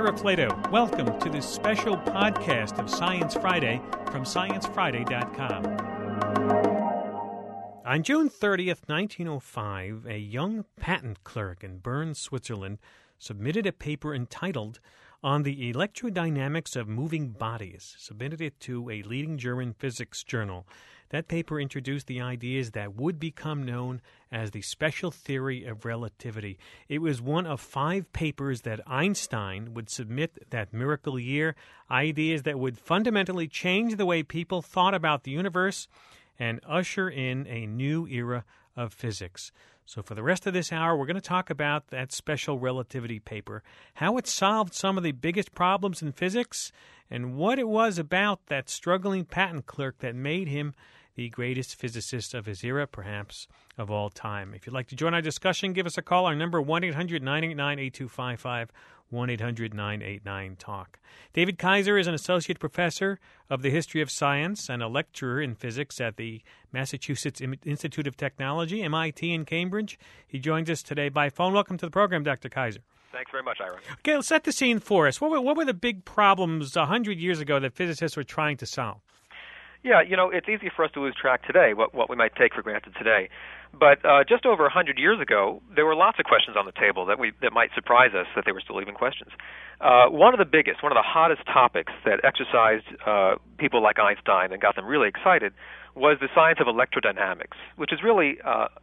Ira Flato. Welcome to this special podcast of Science Friday from ScienceFriday.com. On June 30th, 1905, a young patent clerk in Bern, Switzerland, submitted a paper entitled On the Electrodynamics of Moving Bodies, submitted it to a leading German physics journal. That paper introduced the ideas that would become known as the special theory of relativity. It was one of 5 papers that Einstein would submit that miracle year, ideas that would fundamentally change the way people thought about the universe and usher in a new era of physics. So for the rest of this hour, we're going to talk about that special relativity paper, how it solved some of the biggest problems in physics, and what it was about that struggling patent clerk that made him the greatest physicist of his era, perhaps of all time. If you'd like to join our discussion, give us a call. Our number, 1-800-989-8255, 1-800-989-TALK. David Kaiser is an associate professor of the history of science and a lecturer in physics at the Massachusetts Institute of Technology, MIT in Cambridge. He joins us today by phone. Welcome to the program, Dr. Kaiser. Thanks very much, Ira. Okay, let's set the scene for us. What were the big problems 100 years ago that physicists were trying to solve? Yeah, it's easy for us to lose track today, what we might take for granted today. But just over 100 years ago, there were lots of questions on the table that might surprise us that they were still even questions. One of the biggest, one of the hottest topics that exercised people like Einstein and got them really excited was the science of electrodynamics, which is really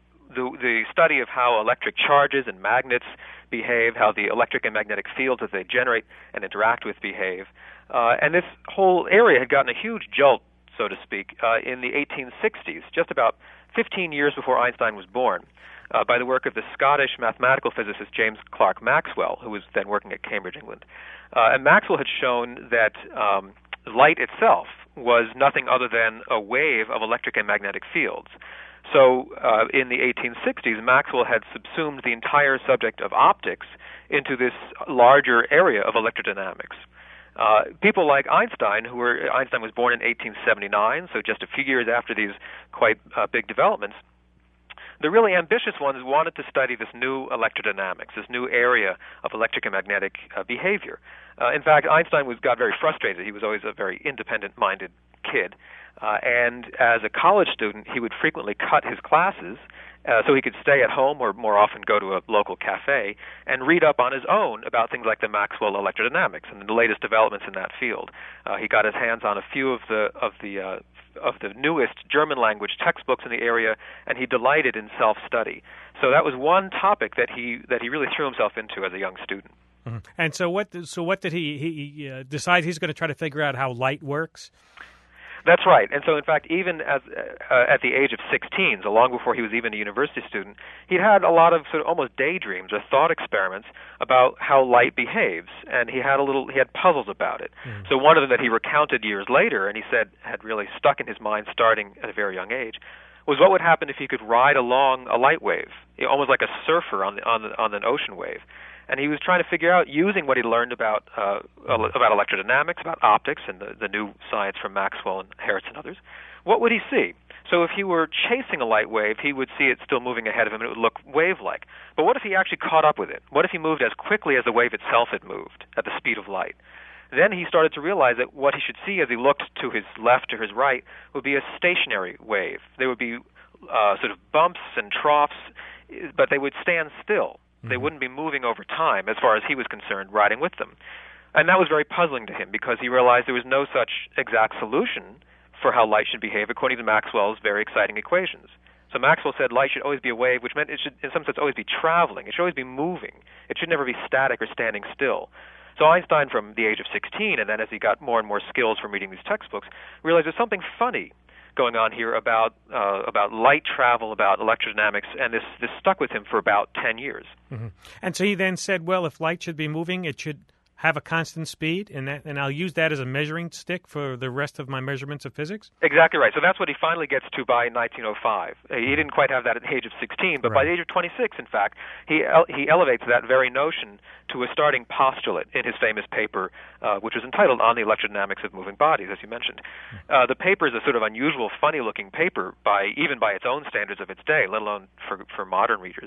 the study of how electric charges and magnets behave, how the electric and magnetic fields that they generate and interact with behave. And this whole area had gotten a huge jolt, so to speak, in the 1860s, just about 15 years before Einstein was born, by the work of the Scottish mathematical physicist James Clerk Maxwell, who was then working at Cambridge, England. And Maxwell had shown that light itself was nothing other than a wave of electric and magnetic fields. So in the 1860s, Maxwell had subsumed the entire subject of optics into this larger area of electrodynamics. People like Einstein Einstein was born in 1879, so just a few years after these quite big developments, the really ambitious ones wanted to study this new electrodynamics, this new area of electric and magnetic behavior. In fact, Einstein got very frustrated. He was always a very independent-minded kid. And as a college student, he would frequently cut his classes so he could stay at home or more often go to a local cafe and read up on his own about things like the Maxwell electrodynamics and the latest developments in that field. He got his hands on a few of the newest German language textbooks in the area, and he delighted in self-study. So that was one topic that he really threw himself into as a young student. Mm-hmm. And so what did he decide he's going to try to figure out how light works? That's right. And so, in fact, even at the age of 16, so long before he was even a university student, he'd had a lot of sort of almost daydreams or thought experiments about how light behaves, and he had puzzles about it. Mm. So one of them that he recounted years later, and he said had really stuck in his mind starting at a very young age, was what would happen if he could ride along a light wave, almost like a surfer on an ocean wave. And he was trying to figure out, using what he learned about electrodynamics, about optics, and the new science from Maxwell and Hertz and others, what would he see? So if he were chasing a light wave, he would see it still moving ahead of him, and it would look wave-like. But what if he actually caught up with it? What if he moved as quickly as the wave itself had moved, at the speed of light? Then he started to realize that what he should see as he looked to his left or his right would be a stationary wave. There would be sort of bumps and troughs, but they would stand still. They wouldn't be moving over time, as far as he was concerned, riding with them. And that was very puzzling to him, because he realized there was no such exact solution for how light should behave according to Maxwell's very exciting equations. So Maxwell said light should always be a wave, which meant it should, in some sense, always be traveling. It should always be moving. It should never be static or standing still. So Einstein, from the age of 16, and then as he got more and more skills from reading these textbooks, realized there's something funny going on here about light travel, about electrodynamics, and this stuck with him for about 10 years. Mm-hmm. And so he then said, well, if light should be moving, it should have a constant speed, and I'll use that as a measuring stick for the rest of my measurements of physics? Exactly right. So that's what he finally gets to by 1905. He didn't quite have that at the age of 16, but by the age of 26, in fact, he elevates that very notion to a starting postulate in his famous paper, which was entitled On the Electrodynamics of Moving Bodies, as you mentioned. The paper is a sort of unusual, funny-looking paper, even by its own standards of its day, let alone for modern readers.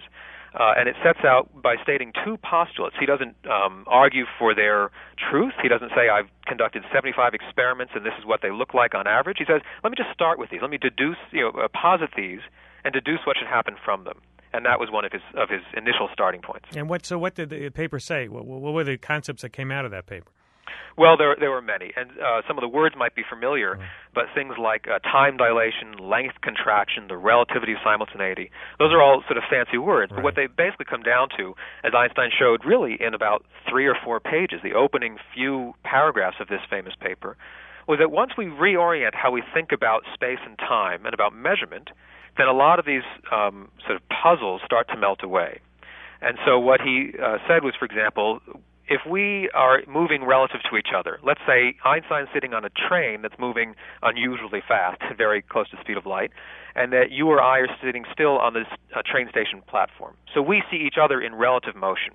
And it sets out by stating two postulates. He doesn't argue for their truth. He doesn't say, I've conducted 75 experiments and this is what they look like on average. He says, let me just start with these. Let me deduce, posit these and deduce what should happen from them. And that was one of his initial starting points. And what did the paper say? What were the concepts that came out of that paper? Well, there were many, and some of the words might be familiar, but things like time dilation, length contraction, the relativity of simultaneity, those are all sort of fancy words. Right. But what they basically come down to, as Einstein showed really in about 3 or 4 pages, the opening few paragraphs of this famous paper, was that once we reorient how we think about space and time and about measurement, then a lot of these sort of puzzles start to melt away. And so what he said was, for example, if we are moving relative to each other, let's say Einstein's sitting on a train that's moving unusually fast, very close to the speed of light, and that you or I are sitting still on this train station platform. So we see each other in relative motion.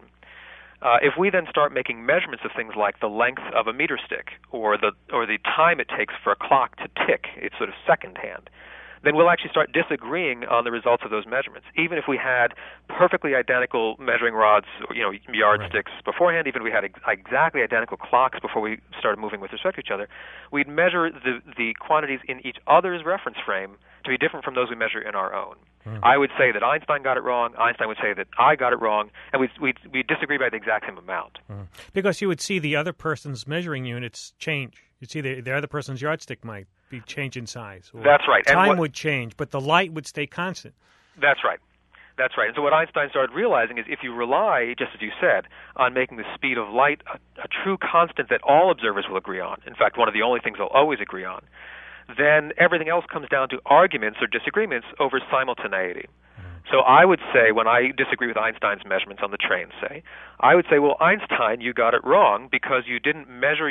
If we then start making measurements of things like the length of a meter stick or the time it takes for a clock to tick, it's sort of secondhand, then we'll actually start disagreeing on the results of those measurements. Even if we had perfectly identical measuring rods, yardsticks beforehand, even if we had exactly identical clocks before we started moving with respect to each other, we'd measure the quantities in each other's reference frame to be different from those we measure in our own. I would say that Einstein got it wrong. Einstein would say that I got it wrong, and we disagree by the exact same amount. Because you would see the other person's measuring units change. You'd see the other person's yardstick might be change in size. That's right. Time would change, but the light would stay constant. That's right. That's right. And so what Einstein started realizing is if you rely, just as you said, on making the speed of light a true constant that all observers will agree on, in fact, one of the only things they'll always agree on, then everything else comes down to arguments or disagreements over simultaneity. So I would say, when I disagree with Einstein's measurements on the train, I would say, well, Einstein, you got it wrong because you didn't measure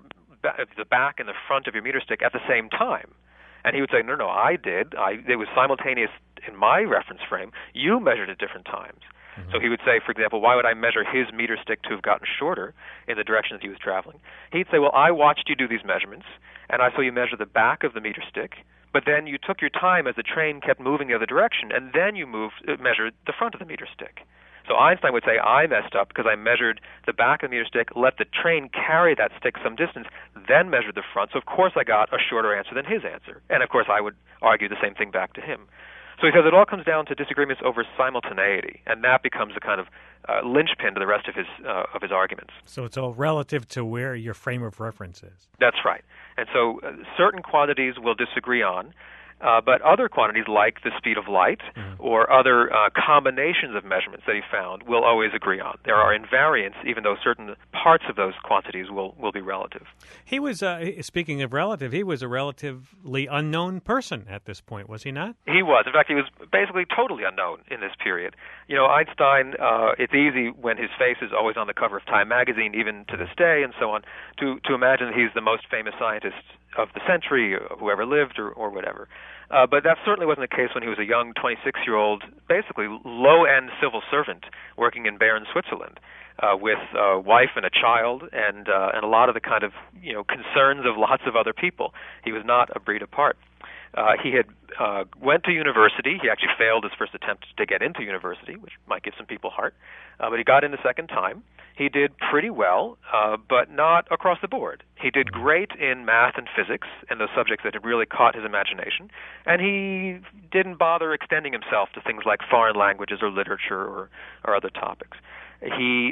the back and the front of your meter stick at the same time. And he would say, no, I did. It was simultaneous in my reference frame. You measured at different times. So he would say, for example, why would I measure his meter stick to have gotten shorter in the direction that he was traveling? He'd say, well, I watched you do these measurements, and I saw you measure the back of the meter stick, but then you took your time as the train kept moving the other direction, and then you measured the front of the meter stick. So Einstein would say, I messed up because I measured the back of the meter stick, let the train carry that stick some distance, then measured the front. So, of course, I got a shorter answer than his answer. And, of course, I would argue the same thing back to him. So he says it all comes down to disagreements over simultaneity, and that becomes a kind of linchpin to the rest of his arguments. So it's all relative to where your frame of reference is. That's right. And so certain quantities we'll disagree on, but other quantities like the speed of light or other combinations of measurements that he found we'll always agree on. There are invariants, even though certain parts of those quantities will be relative. He was, speaking of relative, he was a relatively unknown person at this point, was he not? He was. In fact, he was basically totally unknown in this period. Einstein, it's easy when his face is always on the cover of Time magazine, even to this day and so on, to imagine that he's the most famous scientist of the century, whoever lived or whatever. But that certainly wasn't the case when he was a young 26-year-old, basically low-end civil servant working in Bern, Switzerland, with a wife and a child and a lot of the kind of concerns of lots of other people. He was not a breed apart. He had went to university. He actually failed his first attempt to get into university, which might give some people heart. But he got in the second time. He did pretty well, but not across the board. He did great in math and physics and those subjects that had really caught his imagination. And he didn't bother extending himself to things like foreign languages or literature or other topics. He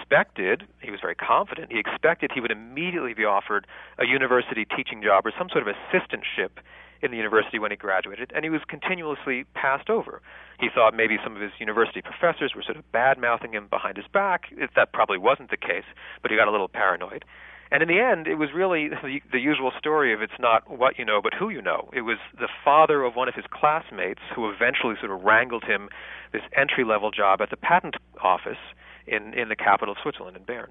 was very confident, he expected he would immediately be offered a university teaching job or some sort of assistantship in the university when he graduated, and he was continuously passed over. He thought maybe some of his university professors were sort of bad-mouthing him behind his back. That probably wasn't the case, but he got a little paranoid. And in the end, it was really the usual story of it's not what you know, but who you know. It was the father of one of his classmates who eventually sort of wrangled him this entry-level job at the patent office in the capital of Switzerland, in Bern.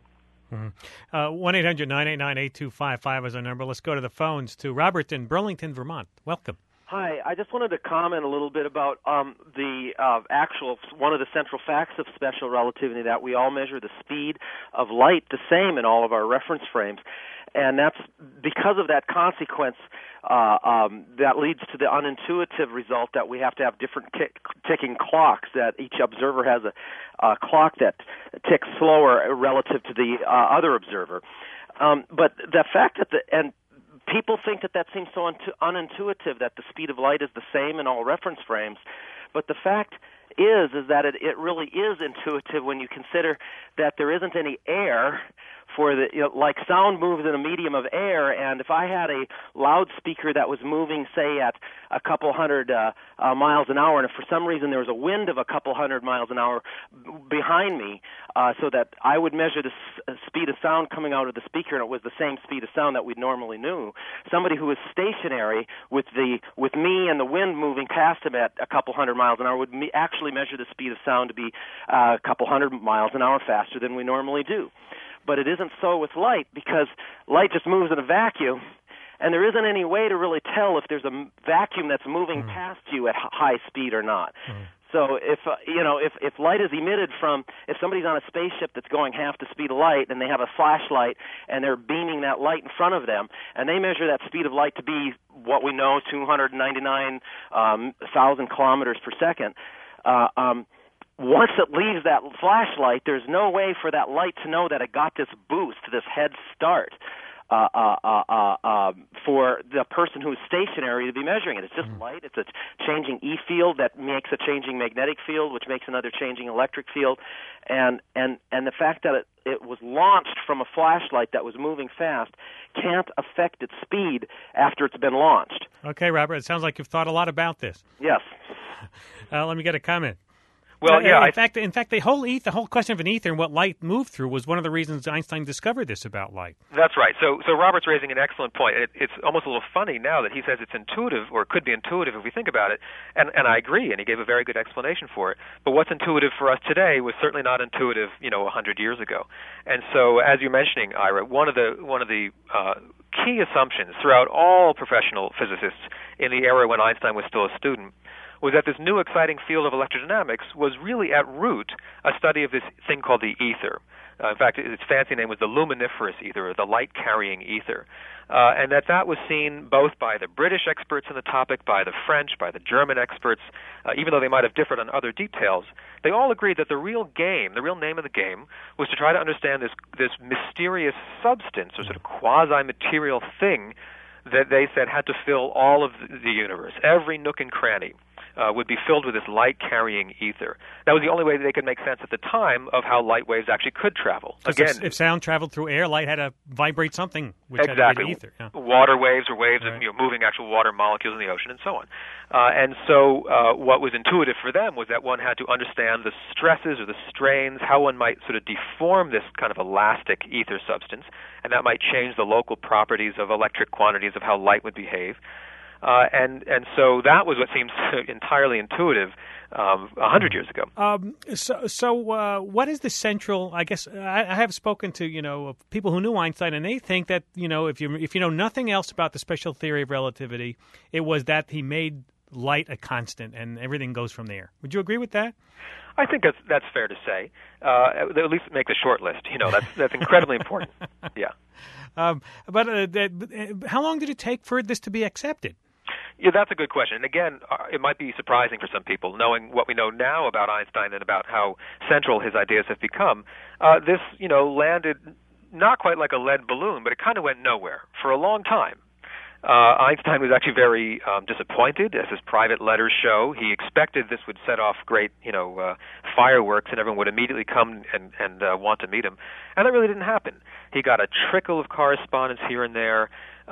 1-800-989-8255 is our number. Let's go to the phones to Robert in Burlington, Vermont. Welcome. Hi, I just wanted to comment a little bit about the actual one of the central facts of special relativity, that we all measure the speed of light the same in all of our reference frames, and that's because of that consequence. That leads to the unintuitive result that we have to have different ticking clocks. That each observer has a clock that ticks slower relative to the other observer. But the fact that people think that seems so unintuitive, that the speed of light is the same in all reference frames. But the fact is that it really is intuitive when you consider that there isn't any air for the, like sound moves in a medium of air, and if I had a loudspeaker that was moving, say, at a couple hundred miles an hour, and if for some reason there was a wind of a couple hundred miles an hour behind me, so that I would measure the speed of sound coming out of the speaker, and it was the same speed of sound that we normally knew. Somebody who was stationary with me and the wind moving past him at a couple hundred miles an hour would actually measure the speed of sound to be a couple hundred miles an hour faster than we normally do. But it isn't so with light, because light just moves in a vacuum, and there isn't any way to really tell if there's a vacuum that's moving past you at high speed or not. So if light is emitted from, if somebody's on a spaceship that's going half the speed of light and they have a flashlight and they're beaming that light in front of them, and they measure that speed of light to be what we know, 299,000 kilometers per second, once it leaves that flashlight, there's no way for that light to know that it got this boost, this head start, for the person who's stationary to be measuring it. It's just light. It's a changing E field that makes a changing magnetic field, which makes another changing electric field, and the fact that it was launched from a flashlight that was moving fast can't affect its speed after it's been launched. Okay, Robert, it sounds like you've thought a lot about this. Yes. Let me get a comment. Well, yeah. In fact, the whole question of an ether and what light moved through was one of the reasons Einstein discovered this about light. That's right. So Robert's raising an excellent point. It's almost a little funny now that he says it's intuitive, or could be intuitive if we think about it, and I agree, and he gave a very good explanation for it. But what's intuitive for us today was certainly not intuitive, 100 years ago. And so, as you're mentioning, Ira, one of the key assumptions throughout all professional physicists in the era when Einstein was still a student was that this new exciting field of electrodynamics was really at root a study of this thing called the ether. In fact, its fancy name was the luminiferous ether, or the light-carrying ether. And that was seen both by the British experts in the topic, by the French, by the German experts, even though they might have differed on other details. They all agreed that the real name of the game, was to try to understand this mysterious substance, or sort of quasi-material thing that they said had to fill all of the universe, every nook and cranny. Would be filled with this light-carrying ether. That was the only way that they could make sense at the time of how light waves actually could travel. Again, if sound traveled through air, light had to vibrate something, which exactly. had to be ether. Yeah. Water waves, or waves of moving actual water molecules in the ocean, and so on. And so what was intuitive for them was that one had to understand the stresses or the strains, how one might sort of deform this kind of elastic ether substance, and that might change the local properties of electric quantities of how light would behave. And so that was what seems entirely intuitive 100 years ago. So what is the central? I guess I have spoken to people who knew Einstein, and they think that if you know nothing else about the special theory of relativity, it was that he made light a constant, and everything goes from there. Would you agree with that? I think that's fair to say. At least make the short list. That's incredibly important. Yeah. But how long did it take for this to be accepted? Yeah, that's a good question. And again, it might be surprising for some people, knowing what we know now about Einstein and about how central his ideas have become. This, landed not quite like a lead balloon, but it kind of went nowhere for a long time. Einstein was actually very disappointed, as his private letters show. He expected this would set off great, fireworks, and everyone would immediately come and want to meet him. And that really didn't happen. He got a trickle of correspondence here and there,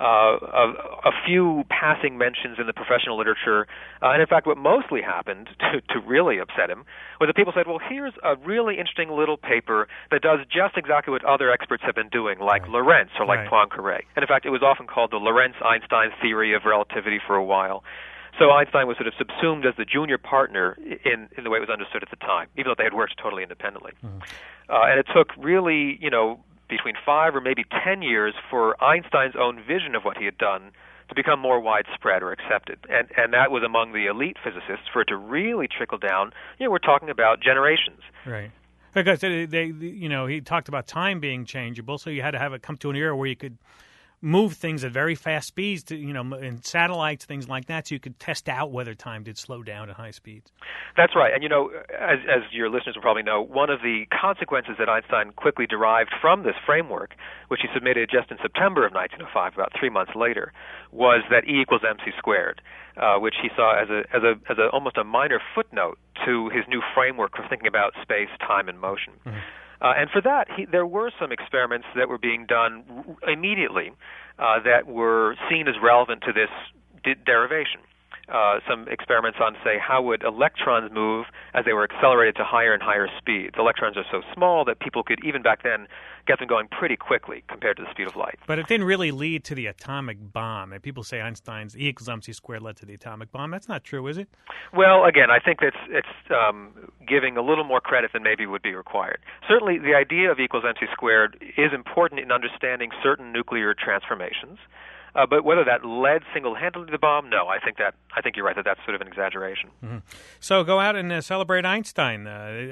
a few passing mentions in the professional literature, and in fact what mostly happened to really upset him was that people said, well, here's a really interesting little paper that does just exactly what other experts have been doing, like Lorentz or like Poincaré. And in fact it was often called the Lorentz-Einstein theory of relativity for a while. So Einstein was sort of subsumed as the junior partner in the way it was understood at the time, even though they had worked totally independently. And it took really, between 5 or maybe 10 years for Einstein's own vision of what he had done to become more widespread or accepted. And that was among the elite physicists. For it to really trickle down, we're talking about generations. Right. Because he talked about time being changeable, so you had to have it come to an era where you could move things at very fast speeds, in satellites, things like that, so you could test out whether time did slow down at high speeds. That's right. And, as your listeners will probably know, one of the consequences that Einstein quickly derived from this framework, which he submitted just in September of 1905, about 3 months later, was that E equals mc squared, which he saw as a almost a minor footnote to his new framework for thinking about space, time, and motion. Mm-hmm. And for that, there were some experiments that were being done immediately that were seen as relevant to this derivation. Some experiments on, say, how would electrons move as they were accelerated to higher and higher speeds. Electrons are so small that people could, even back then, get them going pretty quickly compared to the speed of light. But it didn't really lead to the atomic bomb. And people say Einstein's E equals mc squared led to the atomic bomb. That's not true, is it? Well, again, I think it's giving a little more credit than maybe would be required. Certainly, the idea of E equals mc squared is important in understanding certain nuclear transformations. But whether that led single-handedly to the bomb, no. I think you're right that that's sort of an exaggeration. Mm-hmm. So go out and celebrate Einstein.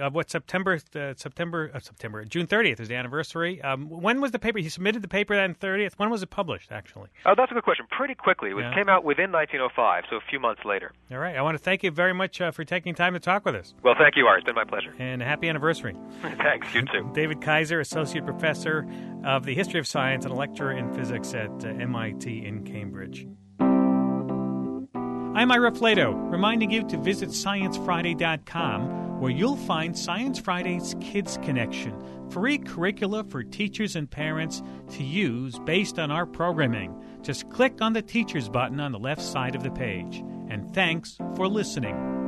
June 30th is the anniversary. When was the paper? He submitted the paper on 30th. When was it published, actually? Oh, that's a good question. Pretty quickly. It came out within 1905, so a few months later. All right. I want to thank you very much for taking time to talk with us. Well, thank you, Art. It's been my pleasure. And a happy anniversary. Thanks. You too. David Kaiser, Associate Professor of the History of Science and a lecturer in physics at MIT in Cambridge. I'm Ira Flato, reminding you to visit ScienceFriday.com, where you'll find Science Friday's Kids Connection, free curricula for teachers and parents to use based on our programming. Just click on the Teachers button on the left side of the page. And thanks for listening.